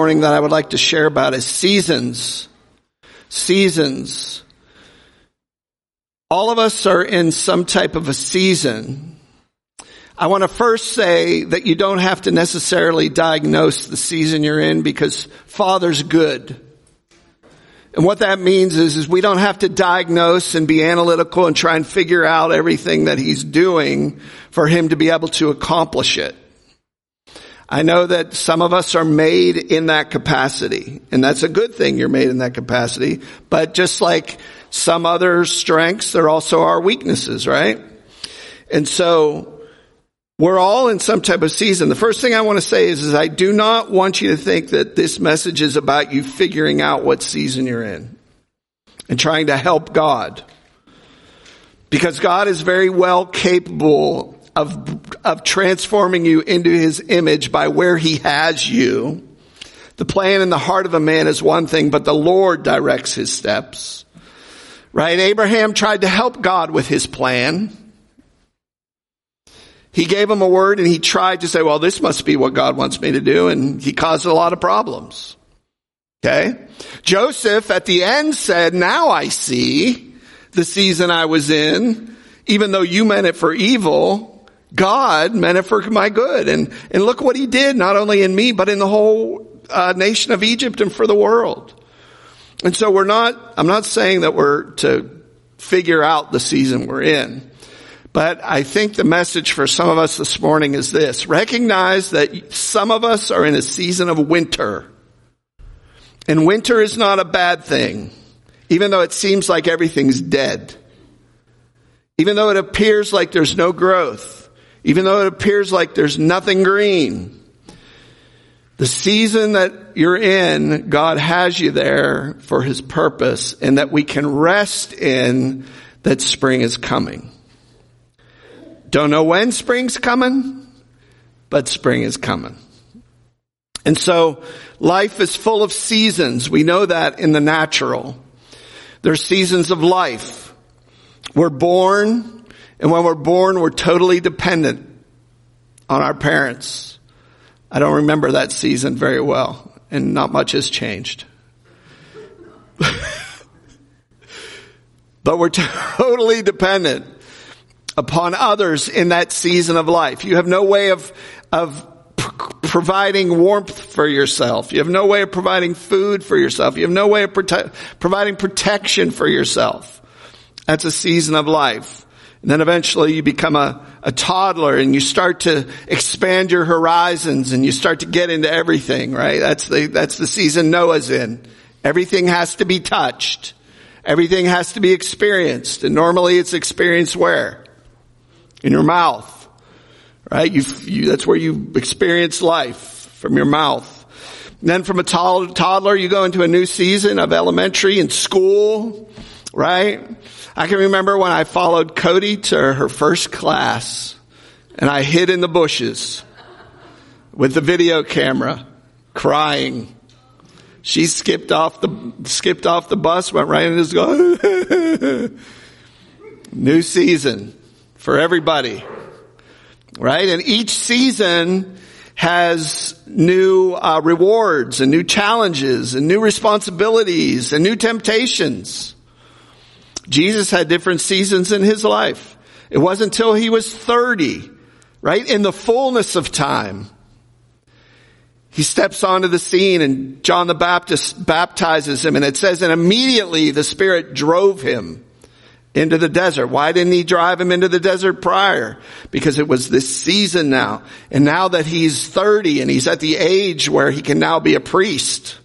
morning that I would like to share about is seasons. Seasons. All of us are in some type of a season. I want to first say that you don't have to necessarily diagnose the season you're in, because Father's good. And what that means is we don't have to diagnose and be analytical and try and figure out everything that he's doing for him to be able to accomplish it. I know that some of us are made in that capacity, and that's a good thing you're made in that capacity. But just like some other strengths, there also are weaknesses, right? And so we're all in some type of season. The first thing I want to say is I do not want you to think that this message is about you figuring out what season you're in and trying to help God. Because God is very well capable of transforming you into his image by where he has you. The plan in the heart of a man is one thing, but the Lord directs his steps. Right? Abraham tried to help God with his plan. He gave him a word and he tried to say, well, this must be what God wants me to do. And he caused a lot of problems. Okay. Joseph at the end said, now I see the season I was in, even though you meant it for evil, God meant it for my good. And look what he did, not only in me, but in the whole nation of Egypt and for the world. And so I'm not saying that we're to figure out the season we're in. But I think the message for some of us this morning is this. Recognize that some of us are in a season of winter. And winter is not a bad thing, even though it seems like everything's dead. Even though it appears like there's no growth. Even though it appears like there's nothing green. The season that you're in, God has you there for his purpose, and that we can rest in that spring is coming. Don't know when spring's coming, but spring is coming. And so life is full of seasons. We know that in the natural. There's seasons of life. We're born, and when we're born, we're totally dependent on our parents. I don't remember that season very well, and not much has changed. But we're totally dependent upon others in that season of life. You have no way of providing warmth for yourself. You have no way of providing food for yourself. You have no way of providing protection for yourself. That's a season of life. And then eventually you become a toddler and you start to expand your horizons and you start to get into everything, right? That's the season Noah's in. Everything has to be touched. Everything has to be experienced. And normally it's experienced where? In your mouth, right? That's where you experience life, from your mouth. And then from a toddler, you go into a new season of elementary and school, right? I can remember when I followed Cody to her first class and I hid in the bushes with the video camera crying. She skipped off the bus, went right in his go. New season for everybody, right? And each season has new rewards and new challenges and new responsibilities and new temptations. Jesus had different seasons in his life. It wasn't until he was 30, right? In the fullness of time, he steps onto the scene and John the Baptist baptizes him. And it says, and immediately the Spirit drove him into the desert. Why didn't he drive him into the desert prior? Because it was this season now. And now that he's 30 and he's at the age where he can now be a priest,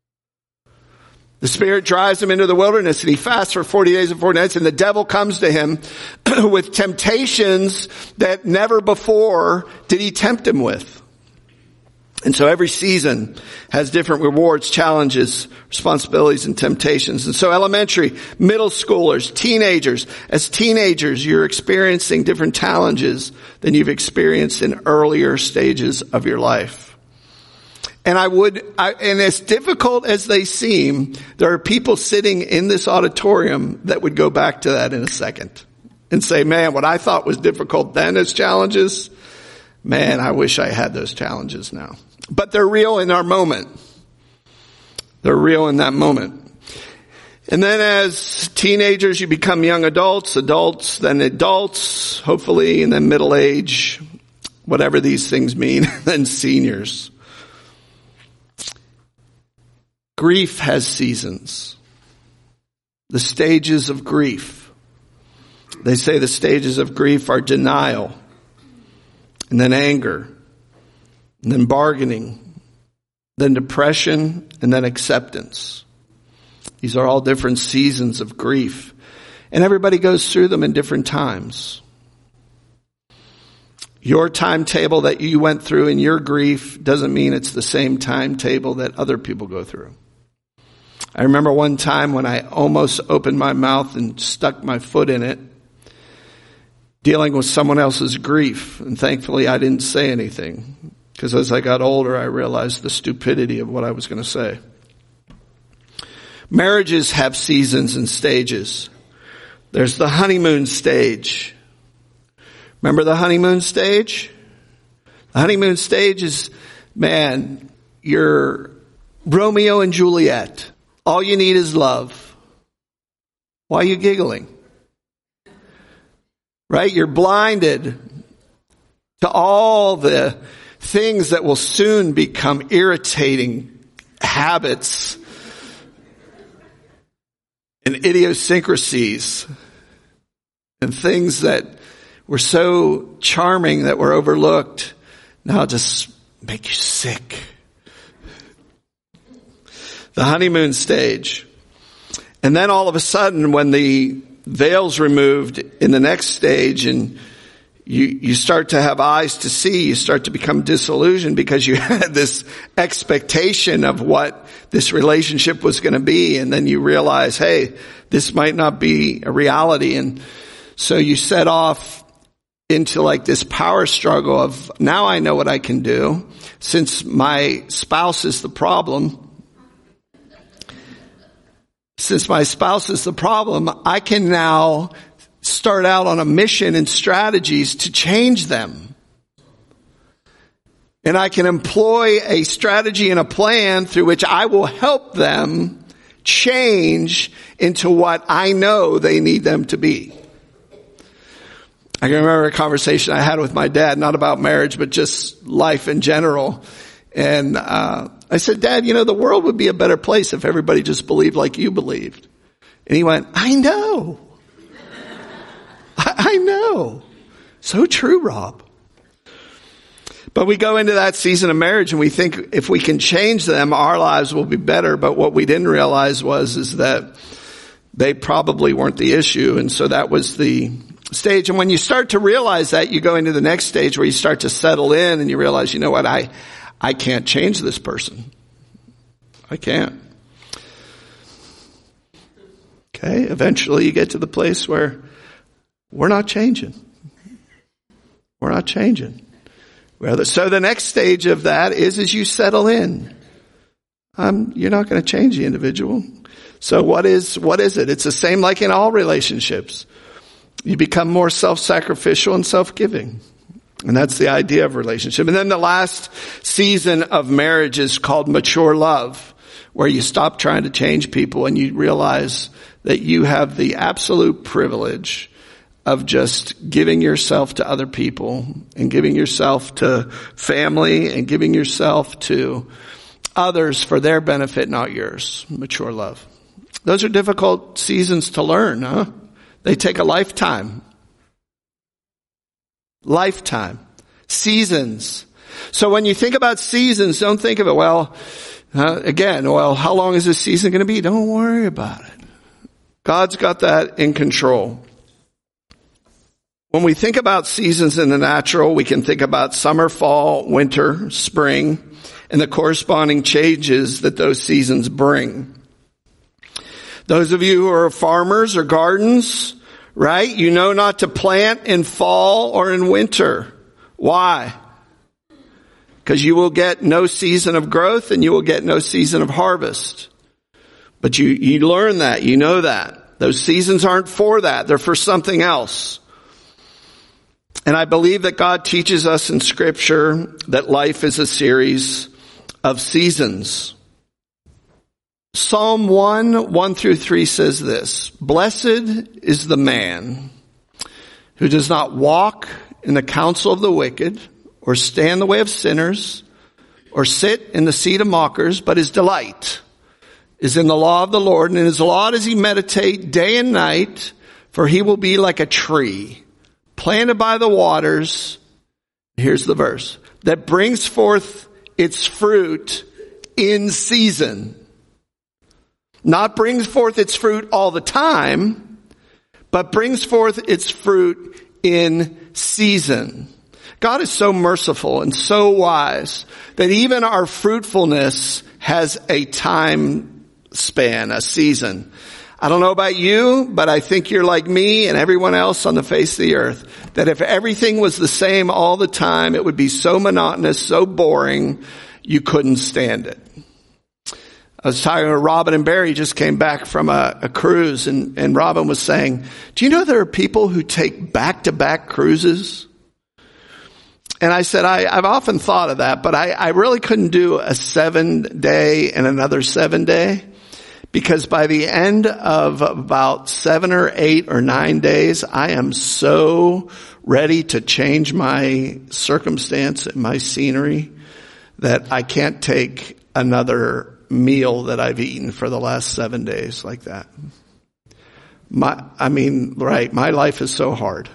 the Spirit drives him into the wilderness and he fasts for 40 days and 40 nights, and the devil comes to him with temptations that never before did he tempt him with. And so every season has different rewards, challenges, responsibilities, and temptations. And so elementary, middle schoolers, teenagers, as teenagers, you're experiencing different challenges than you've experienced in earlier stages of your life. And and as difficult as they seem, there are people sitting in this auditorium that would go back to that in a second and say, man, what I thought was difficult then as challenges, man, I wish I had those challenges now. But they're real in our moment. They're real in that moment. And then as teenagers, you become young adults, then adults, hopefully, and then middle age, whatever these things mean, then seniors. Grief has seasons. The stages of grief. They say the stages of grief are denial, and then anger, and then bargaining, then depression, and then acceptance. These are all different seasons of grief. And everybody goes through them in different times. Your timetable that you went through in your grief doesn't mean it's the same timetable that other people go through. I remember one time when I almost opened my mouth and stuck my foot in it, dealing with someone else's grief. And thankfully I didn't say anything, because as I got older, I realized the stupidity of what I was going to say. Marriages have seasons and stages. There's the honeymoon stage. Remember the honeymoon stage? The honeymoon stage is, man, you're Romeo and Juliet. All you need is love. Why are you giggling? Right? You're blinded to all the things that will soon become irritating habits and idiosyncrasies and things that were so charming that were overlooked now just make you sick. The honeymoon stage. And then all of a sudden, when the veil's removed in the next stage and you start to have eyes to see, you start to become disillusioned because you had this expectation of what this relationship was going to be. And then you realize, hey, this might not be a reality. And so you set off into like this power struggle of, now I know what I can do. Since my spouse is the problem, I can now start out on a mission and strategies to change them. And I can employ a strategy and a plan through which I will help them change into what I know they need them to be. I can remember a conversation I had with my dad, not about marriage, but just life in general. And I said, Dad, the world would be a better place if everybody just believed like you believed. And he went, I know. I know. So true, Rob. But we go into that season of marriage and we think if we can change them, our lives will be better. But what we didn't realize is that they probably weren't the issue. And so that was the stage. And when you start to realize that, you go into the next stage where you start to settle in and you realize, you know what, I can't change this person. I can't. Okay, eventually you get to the place where we're not changing. We're not changing. So the next stage of that is as you settle in. You're not going to change the individual. So what is it? It's the same like in all relationships. You become more self-sacrificial and self-giving. And that's the idea of relationship. And then the last season of marriage is called mature love, where you stop trying to change people and you realize that you have the absolute privilege of just giving yourself to other people and giving yourself to family and giving yourself to others for their benefit, not yours. Mature love. Those are difficult seasons to learn, huh? They take a lifetime. Lifetime. Seasons. So when you think about seasons, don't think of it, how long is this season going to be? Don't worry about it. God's got that in control. When we think about seasons in the natural, we can think about summer, fall, winter, spring, and the corresponding changes that those seasons bring. Those of you who are farmers or gardens, right? You know not to plant in fall or in winter. Why? Because you will get no season of growth and you will get no season of harvest. But you learn that, you know that. Those seasons aren't for that. They're for something else. And I believe that God teaches us in Scripture that life is a series of seasons. Psalm 1:1-3 says this: Blessed is the man who does not walk in the counsel of the wicked, or stand in the way of sinners, or sit in the seat of mockers, but his delight is in the law of the Lord, and in his law does he meditate day and night, for he will be like a tree planted by the waters. Here's the verse: that brings forth its fruit in season. Not brings forth its fruit all the time, but brings forth its fruit in season. God is so merciful and so wise that even our fruitfulness has a time span, a season. I don't know about you, but I think you're like me and everyone else on the face of the earth, that if everything was the same all the time, it would be so monotonous, so boring, you couldn't stand it. I was talking to Robin and Barry, just came back from a cruise, and Robin was saying, do you know there are people who take back-to-back cruises? And I said, I've often thought of that, but I really couldn't do a 7-day and another 7-day, because by the end of about 7 or 8 or 9 days, I am so ready to change my circumstance and my scenery that I can't take another meal that I've eaten for the last 7 days like that. My life is so hard.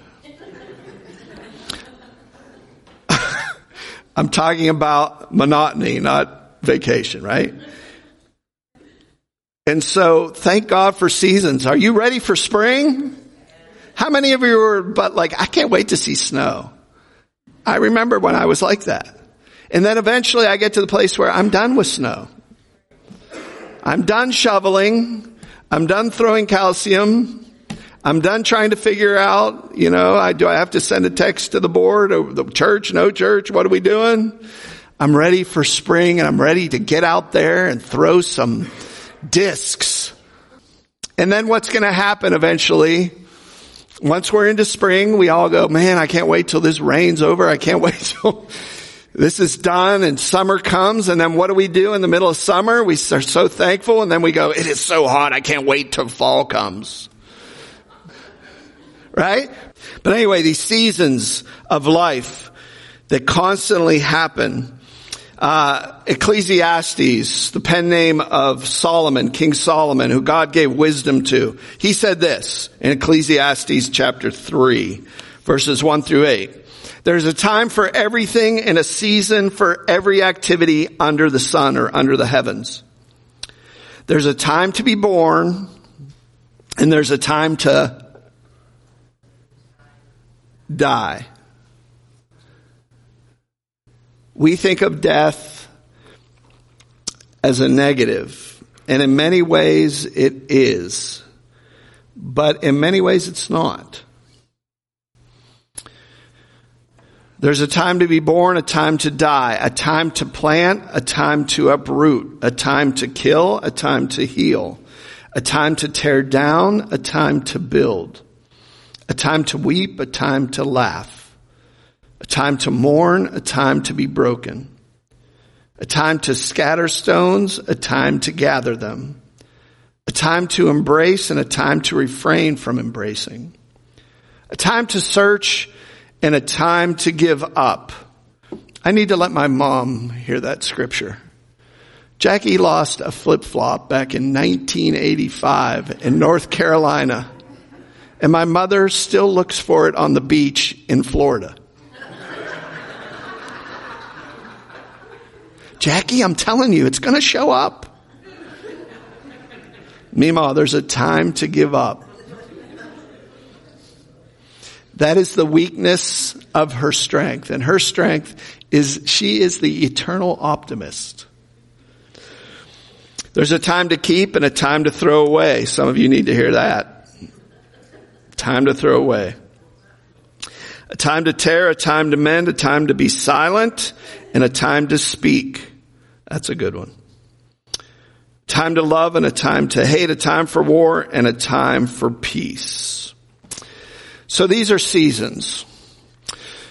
I'm talking about monotony, not vacation, right? And so thank God for seasons. Are you ready for spring? How many of you were I can't wait to see snow? I remember when I was like that. And then eventually I get to the place where I'm done with snow. I'm done shoveling. I'm done throwing calcium. I'm done trying to figure out, do I have to send a text to the board or the church? No church? What are we doing? I'm ready for spring, and I'm ready to get out there and throw some discs. And then what's going to happen eventually? Once we're into spring, we all go, man, I can't wait till this rain's over. I can't wait till this is done and summer comes. And then what do we do in the middle of summer? We are so thankful, and then we go, it is so hot. I can't wait till fall comes. Right? But anyway, these seasons of life that constantly happen. Ecclesiastes, the pen name of Solomon, King Solomon, who God gave wisdom to. He said this in Ecclesiastes chapter 3, verses 1-8. There's a time for everything and a season for every activity under the sun or under the heavens. There's a time to be born, and there's a time to die. We think of death as a negative, and in many ways it is, but in many ways it's not. There's a time to be born, a time to die, a time to plant, a time to uproot, a time to kill, a time to heal, a time to tear down, a time to build, a time to weep, a time to laugh, a time to mourn, a time to be broken, a time to scatter stones, a time to gather them, a time to embrace and a time to refrain from embracing, a time to search and a time to give up. I need to let my mom hear that scripture. Jackie lost a flip-flop back in 1985 in North Carolina, and my mother still looks for it on the beach in Florida. Jackie, I'm telling you, it's going to show up. Meemaw, there's a time to give up. That is the weakness of her strength. And her strength is, she is the eternal optimist. There's a time to keep and a time to throw away. Some of you need to hear that. Time to throw away. A time to tear, a time to mend, a time to be silent, and a time to speak. That's a good one. Time to love and a time to hate, a time for war and a time for peace. So these are seasons.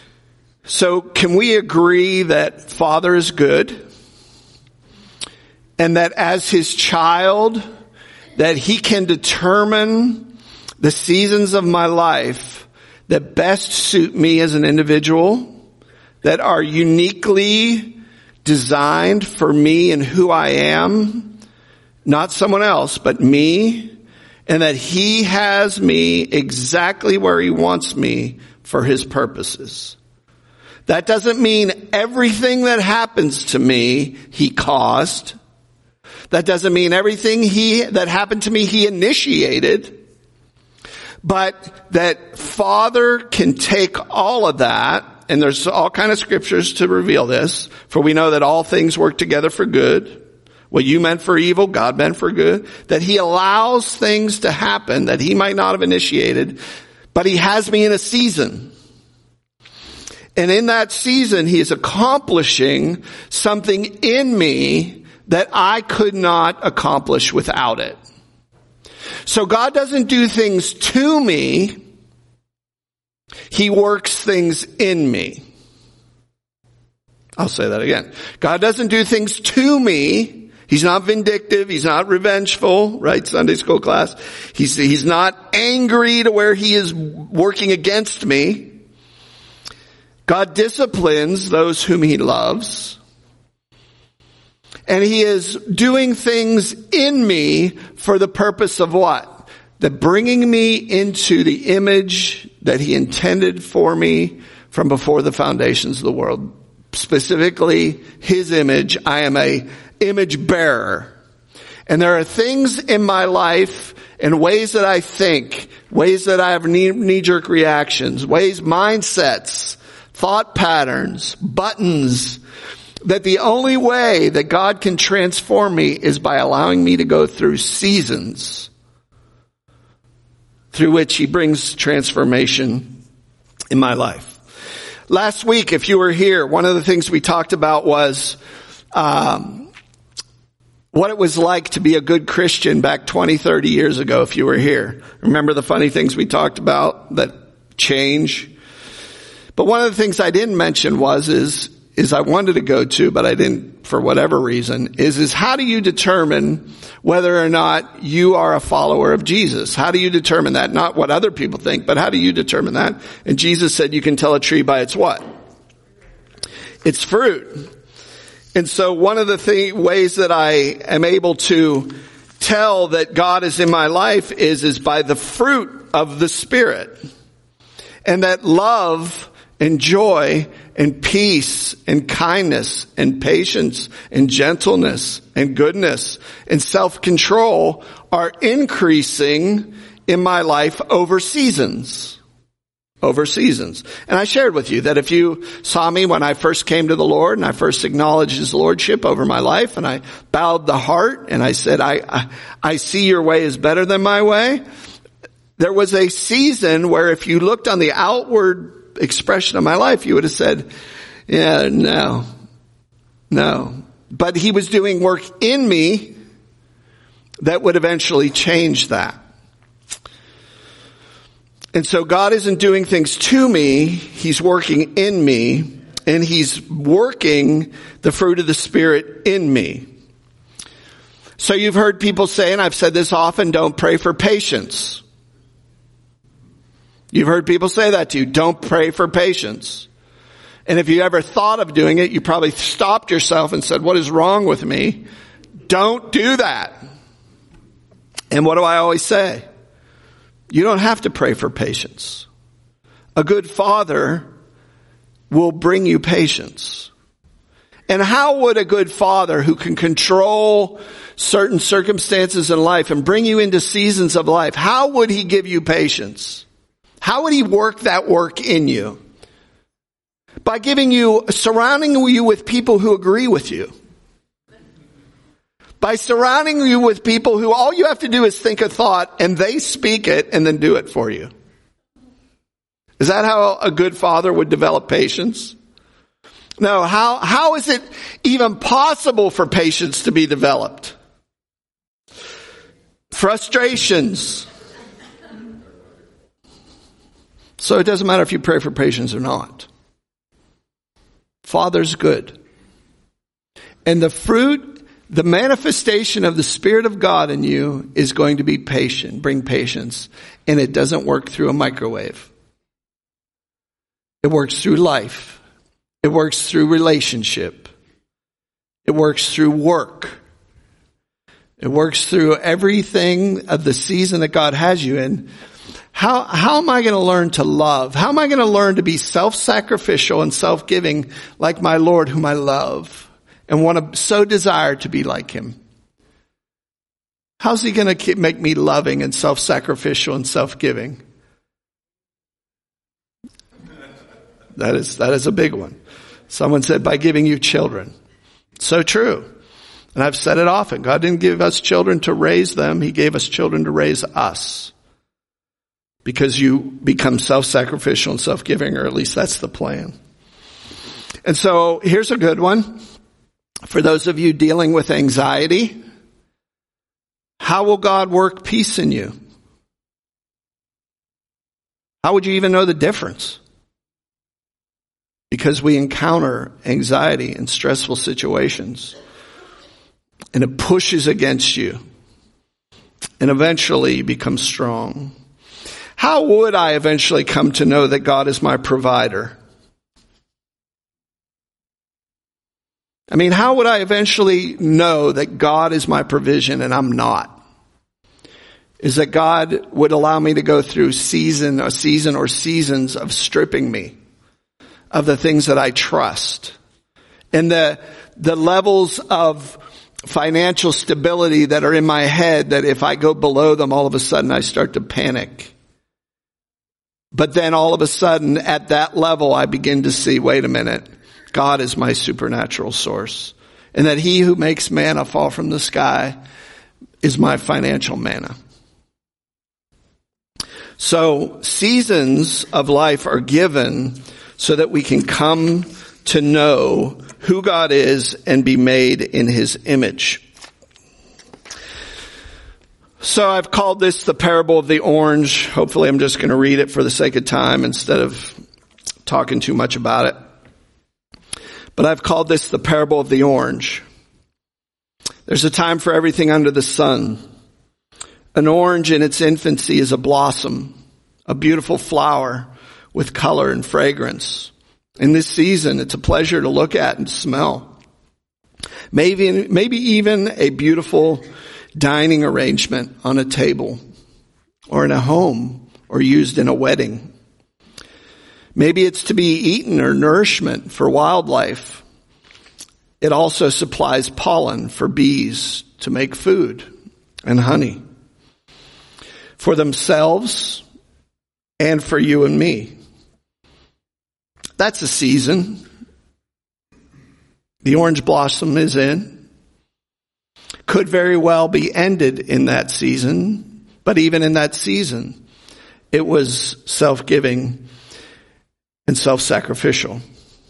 So can we agree that Father is good And that as his child, that he can determine the seasons of my life that best suit me as an individual, that are uniquely designed for me and who I am, not someone else, but me, and that he has me exactly where he wants me for his purposes. That doesn't mean everything that happens to me, he caused. That doesn't mean everything that happened to me, he initiated. But that Father can take all of that, and there's all kind of scriptures to reveal this, for we know that all things work together for good. What you meant for evil, God meant for good. That he allows things to happen that he might not have initiated, but he has me in a season. And in that season, he is accomplishing something in me that I could not accomplish without it. So God doesn't do things to me. He works things in me. I'll say that again. God doesn't do things to me. He's not vindictive. He's not revengeful, right? Sunday school class. He's not angry to where he is working against me. God disciplines those whom he loves. And he is doing things in me for the purpose of what? That bringing me into the image that he intended for me from before the foundations of the world. Specifically, his image. I am a image bearer. And there are things in my life and ways that I think, ways that I have knee-jerk reactions, mindsets, thought patterns, buttons, that the only way that God can transform me is by allowing me to go through seasons through which he brings transformation in my life. Last week, if you were here, one of the things we talked about was what it was like to be a good Christian back 20, 30 years ago if you were here. Remember the funny things we talked about that change? But one of the things I didn't mention is I wanted to go to, but I didn't for whatever reason, is how do you determine whether or not you are a follower of Jesus? How do you determine that? Not what other people think, but how do you determine that? And Jesus said you can tell a tree by its what? Its fruit. And so one of the ways that I am able to tell that God is in my life is by the fruit of the Spirit. And that love and joy and peace and kindness and patience and gentleness and goodness and self-control are increasing in my life over seasons. Over seasons. And I shared with you that if you saw me when I first came to the Lord and I first acknowledged his lordship over my life and I bowed the heart and I said, I see your way is better than my way. There was a season where if you looked on the outward expression of my life, you would have said, yeah, no. But he was doing work in me that would eventually change that. And so God isn't doing things to me, he's working in me, and he's working the fruit of the Spirit in me. So you've heard people say, and I've said this often, don't pray for patience. You've heard people say that to you. Don't pray for patience. And if you ever thought of doing it, you probably stopped yourself and said, what is wrong with me? Don't do that. And what do I always say? You don't have to pray for patience. A good father will bring you patience. And how would a good father who can control certain circumstances in life and bring you into seasons of life, how would he give you patience? How would he work that work in you? By surrounding you with people who agree with you. By surrounding you with people who all you have to do is think a thought and they speak it and then do it for you. Is that how a good father would develop patience? No, how is it even possible for patience to be developed? Frustrations. So it doesn't matter if you pray for patience or not. Father's good. And the fruit The manifestation of the Spirit of God in you is going to be patient, bring patience. And it doesn't work through a microwave. It works through life. It works through relationship. It works through work. It works through everything of the season that God has you in. How am I going to learn to love? How am I going to learn to be self-sacrificial and self-giving like my Lord whom I love and want to so desire to be like him? How's he going to make me loving and self-sacrificial and self-giving? That is a big one. Someone said, by giving you children. So true. And I've said it often. God didn't give us children to raise them. He gave us children to raise us. Because you become self-sacrificial and self-giving, or at least that's the plan. And so here's a good one. For those of you dealing with anxiety, how will God work peace in you? How would you even know the difference? Because we encounter anxiety in stressful situations. And it pushes against you. And eventually you become strong. How would I eventually come to know that God is my provider? I mean, how would I eventually know that God is my provision and I'm not? Is that God would allow me to go through season or seasons of stripping me of the things that I trust. And the levels of financial stability that are in my head that if I go below them, all of a sudden I start to panic. But then all of a sudden at that level, I begin to see, wait a minute, God is my supernatural source. And that he who makes manna fall from the sky is my financial manna. So seasons of life are given so that we can come to know who God is and be made in his image. So I've called this the parable of the orange. Hopefully I'm just going to read it for the sake of time instead of talking too much about it. But I've called this the parable of the orange. There's a time for everything under the sun. An orange in its infancy is a blossom, a beautiful flower with color and fragrance. In this season, it's a pleasure to look at and smell. Maybe even a beautiful dining arrangement on a table or in a home or used in a wedding. Maybe it's to be eaten or nourishment for wildlife. It also supplies pollen for bees to make food and honey for themselves and for you and me. That's a season. The orange blossom is in. Could very well be ended in that season, but even in that season, it was self-giving and self-sacrificial.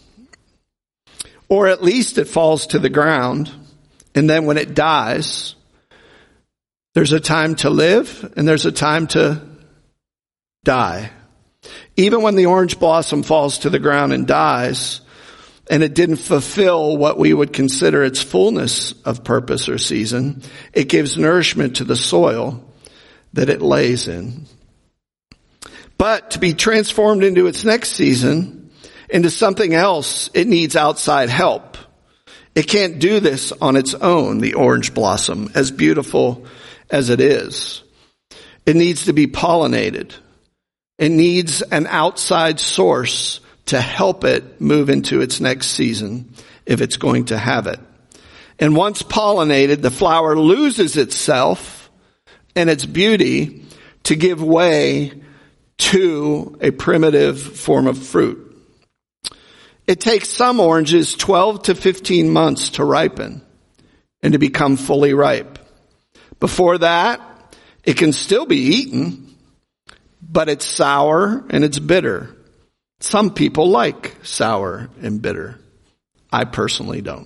Or at least it falls to the ground, and then when it dies, there's a time to live and there's a time to die. Even when the orange blossom falls to the ground and dies, and it didn't fulfill what we would consider its fullness of purpose or season, it gives nourishment to the soil that it lays in. But to be transformed into its next season, into something else, it needs outside help. It can't do this on its own, the orange blossom, as beautiful as it is. It needs to be pollinated. It needs an outside source to help it move into its next season if it's going to have it. And once pollinated, the flower loses itself and its beauty to give way to a primitive form of fruit. It takes some oranges 12 to 15 months to ripen and to become fully ripe. Before that, it can still be eaten, but it's sour and it's bitter. Some people like sour and bitter. I personally don't.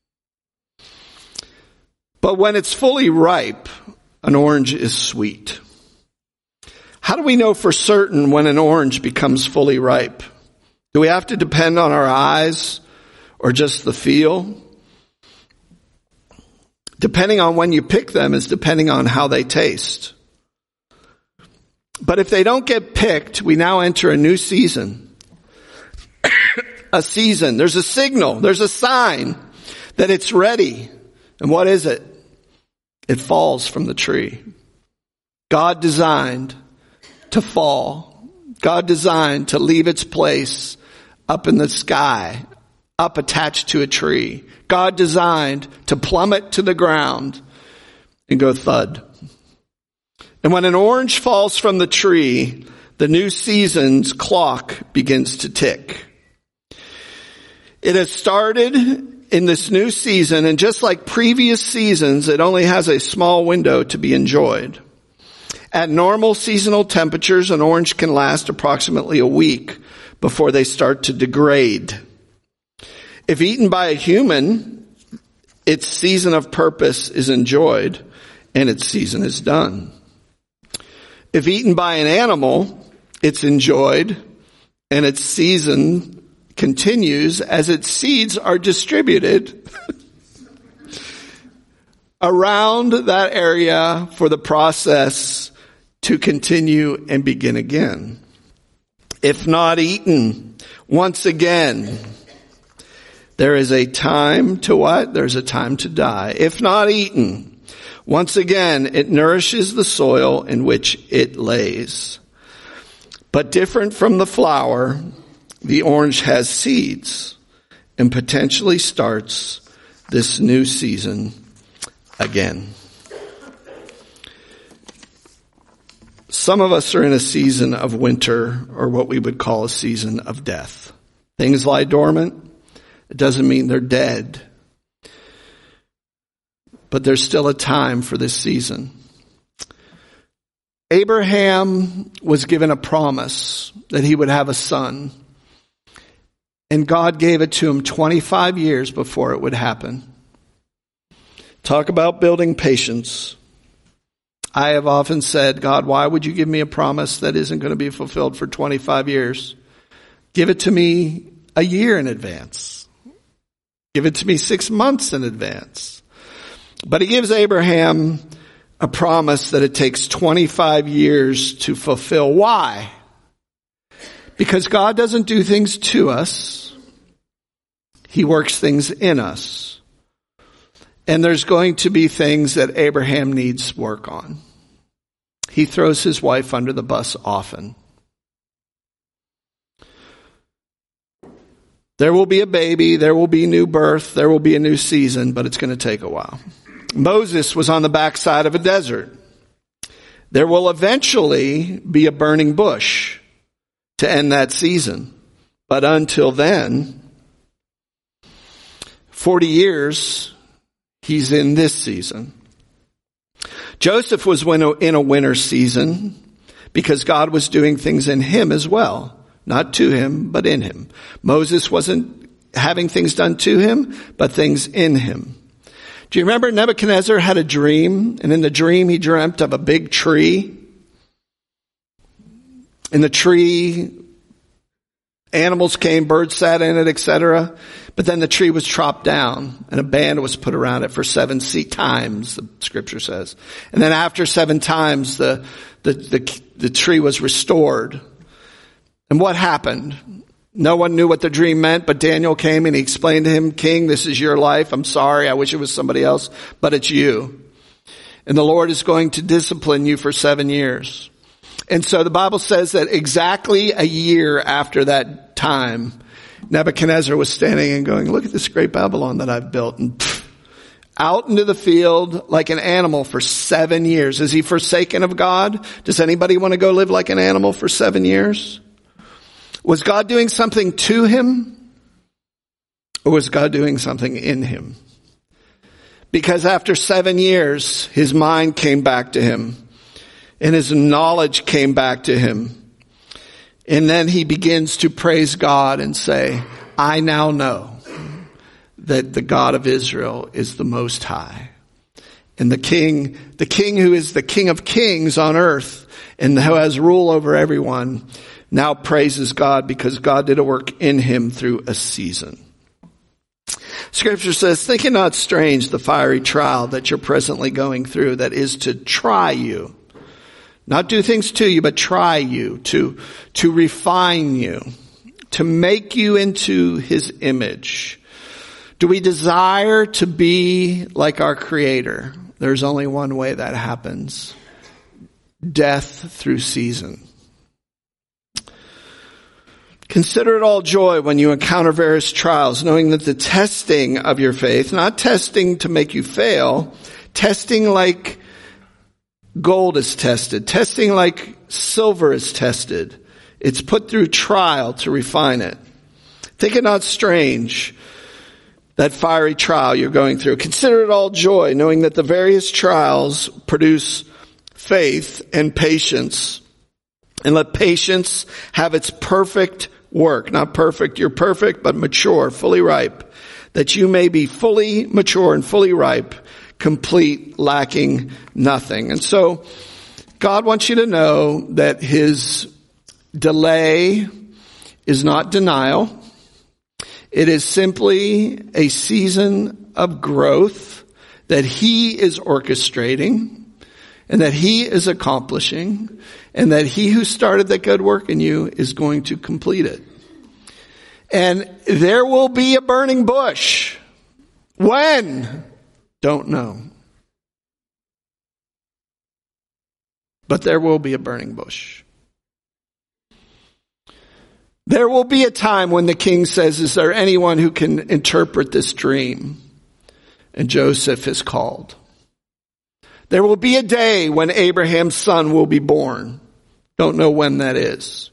But when it's fully ripe, an orange is sweet. How do we know for certain when an orange becomes fully ripe? Do we have to depend on our eyes or just the feel? depending on when you pick them is depending on how they taste. But if they don't get picked, we now enter a new season. A season. There's a signal. There's a sign that it's ready. And what is it? It falls from the tree. God designed to fall. God designed to leave its place up in the sky, up attached to a tree. God designed to plummet to the ground and go thud. And when an orange falls from the tree, the new season's clock begins to tick. It has started in this new season, and just like previous seasons, it only has a small window to be enjoyed. At normal seasonal temperatures, an orange can last approximately a week before they start to degrade. If eaten by a human, its season of purpose is enjoyed and its season is done. If eaten by an animal, it's enjoyed and its season continues as its seeds are distributed around that area for the process to continue and begin again. If not eaten, once again, there is a time to what? There's a time to die. If not eaten, once again, it nourishes the soil in which it lays. But different from the flower, the orange has seeds and potentially starts this new season again. Some of us are in a season of winter, or what we would call a season of death. Things lie dormant. It doesn't mean they're dead. But there's still a time for this season. Abraham was given a promise that he would have a son. And God gave it to him 25 years before it would happen. Talk about building patience. I have often said, God, why would you give me a promise that isn't going to be fulfilled for 25 years? Give it to me a year in advance. Give it to me 6 months in advance. But he gives Abraham a promise that it takes 25 years to fulfill. Why? Because God doesn't do things to us. He works things in us. And there's going to be things that Abraham needs work on. He throws his wife under the bus often. There will be a baby, there will be new birth, there will be a new season, but it's going to take a while. Moses was on the backside of a desert. There will eventually be a burning bush to end that season. But until then, 40 years, he's in this season. Joseph was in a winter season because God was doing things in him as well. Not to him, but in him. Moses wasn't having things done to him, but things in him. Do you remember Nebuchadnezzar had a dream? And in the dream he dreamt of a big tree. In the tree, animals came, birds sat in it, etc. But then the tree was chopped down and a band was put around it for 7 times, the scripture says. And then after 7 times, the tree was restored. And what happened? No one knew what the dream meant, but Daniel came and he explained to him, King, this is your life. I'm sorry. I wish it was somebody else, but it's you. And the Lord is going to discipline you for 7 years. And so the Bible says that exactly a year after that time, Nebuchadnezzar was standing and going, look at this great Babylon that I've built. And out into the field like an animal for 7 years. Is he forsaken of God? Does anybody want to go live like an animal for 7 years? Was God doing something to him? Or was God doing something in him? Because after 7 years, his mind came back to him. And his knowledge came back to him. And then he begins to praise God and say, I now know that the God of Israel is the Most High. And the king who is the King of Kings on earth and who has rule over everyone now praises God because God did a work in him through a season. Scripture says, think it not strange the fiery trial that you're presently going through, that is to try you. Not do things to you, but try you, to refine you, to make you into his image. Do we desire to be like our Creator? There's only one way that happens. Death through season. Consider it all joy when you encounter various trials, knowing that the testing of your faith, not testing to make you fail, testing like gold is tested, testing like silver is tested. It's put through trial to refine it. Think it not strange, that fiery trial you're going through. Consider it all joy, knowing that the various trials produce faith and patience. And let patience have its perfect work. Not perfect, you're perfect, but mature, fully ripe, that you may be fully mature and fully ripe, complete, lacking nothing. And so God wants you to know that his delay is not denial. It is simply a season of growth that he is orchestrating and that he is accomplishing, and that he who started that good work in you is going to complete it. And there will be a burning bush. When? Don't know. But there will be a burning bush. There will be a time when the king says, is there anyone who can interpret this dream? And Joseph is called. There will be a day when Abraham's son will be born. Don't know when that is.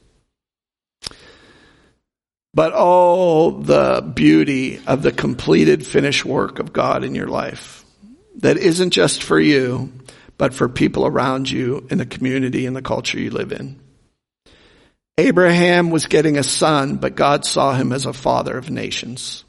But all the beauty of the completed, finished work of God in your life that isn't just for you, but for people around you in the community and the culture you live in. Abraham was getting a son, but God saw him as a father of nations.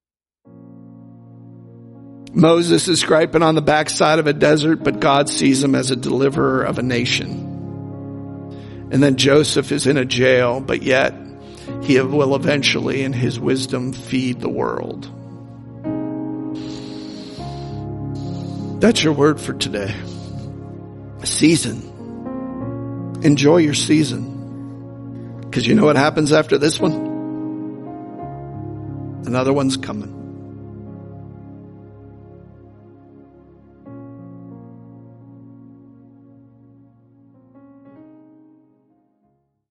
Moses is griping on the backside of a desert, but God sees him as a deliverer of a nation. And then Joseph is in a jail, but yet he will eventually, in his wisdom, feed the world. That's your word for today. A season. Enjoy your season. Because you know what happens after this one? Another one's coming.